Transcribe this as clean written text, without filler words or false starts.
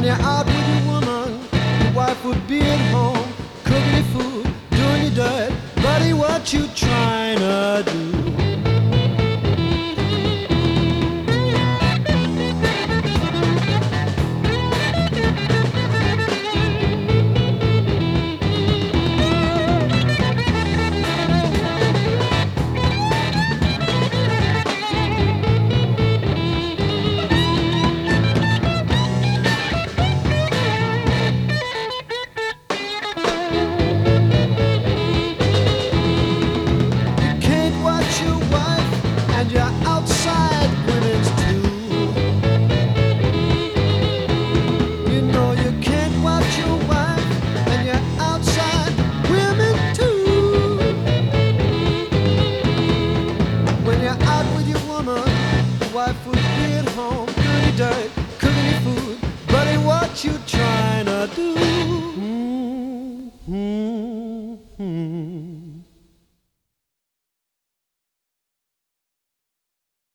you're out with your woman, your wife would be at home, cooking your food, doing your dirt. Buddy, what you trying to do? And you're outside when it's 2. You know you can't watch your wife, and you're outside women too. When you're out with your woman, your wife would be at home, doing your dirt, cooking your food. Buddy, what you trying to do?